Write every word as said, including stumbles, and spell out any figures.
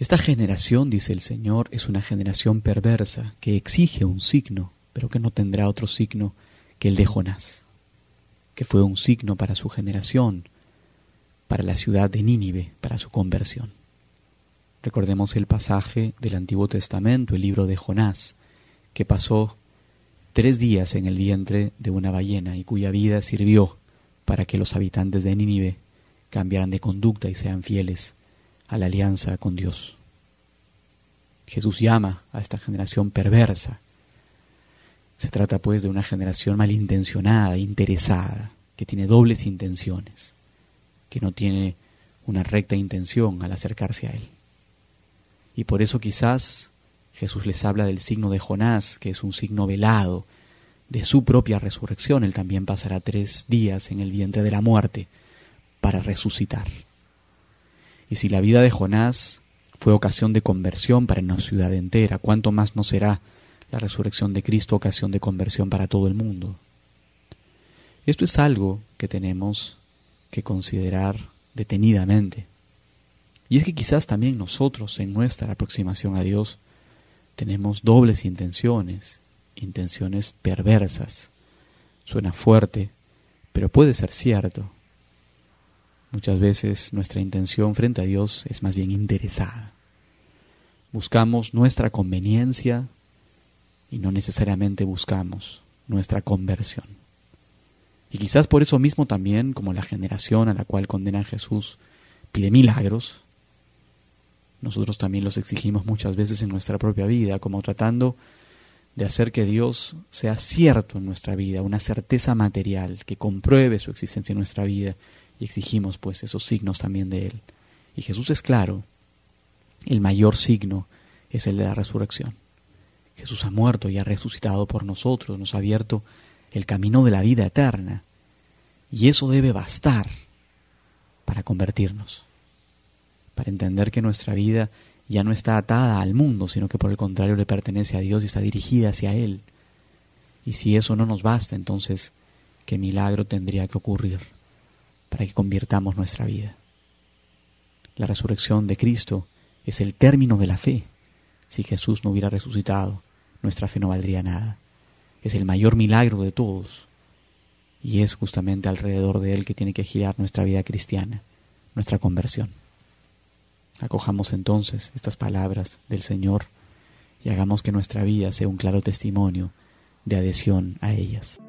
Esta generación, dice el Señor, es una generación perversa que exige un signo, pero que no tendrá otro signo que el de Jonás, que fue un signo para su generación, para la ciudad de Nínive, para su conversión. Recordemos el pasaje del Antiguo Testamento, el libro de Jonás, que pasó tres días en el vientre de una ballena y cuya vida sirvió para que los habitantes de Nínive cambiaran de conducta y sean fieles a la alianza con Dios. Jesús llama a esta generación perversa. Se trata pues de una generación malintencionada, interesada, que tiene dobles intenciones, que no tiene una recta intención al acercarse a Él. Y por eso quizás Jesús les habla del signo de Jonás, que es un signo velado de su propia resurrección. Él también pasará tres días en el vientre de la muerte para resucitar. Y si la vida de Jonás fue ocasión de conversión para una ciudad entera, ¿cuánto más no será la resurrección de Cristo ocasión de conversión para todo el mundo? Esto es algo que tenemos que considerar detenidamente. Y es que quizás también nosotros en nuestra aproximación a Dios tenemos dobles intenciones, intenciones perversas. Suena fuerte, pero puede ser cierto. Muchas veces nuestra intención frente a Dios es más bien interesada. Buscamos nuestra conveniencia y no necesariamente buscamos nuestra conversión. Y quizás por eso mismo también, como la generación a la cual condena Jesús pide milagros, nosotros también los exigimos muchas veces en nuestra propia vida, como tratando de hacer que Dios sea cierto en nuestra vida, una certeza material que compruebe su existencia en nuestra vida, y exigimos pues esos signos también de Él. Y Jesús es claro, el mayor signo es el de la resurrección. Jesús ha muerto y ha resucitado por nosotros, nos ha abierto el camino de la vida eterna, y eso debe bastar para convertirnos, para entender que nuestra vida ya no está atada al mundo, sino que por el contrario le pertenece a Dios y está dirigida hacia Él. Y si eso no nos basta, entonces, ¿qué milagro tendría que ocurrir para que convirtamos nuestra vida? La resurrección de Cristo es el término de la fe. Si Jesús no hubiera resucitado, nuestra fe no valdría nada. Es el mayor milagro de todos, y es justamente alrededor de Él que tiene que girar nuestra vida cristiana, nuestra conversión. Acojamos entonces estas palabras del Señor y hagamos que nuestra vida sea un claro testimonio de adhesión a ellas.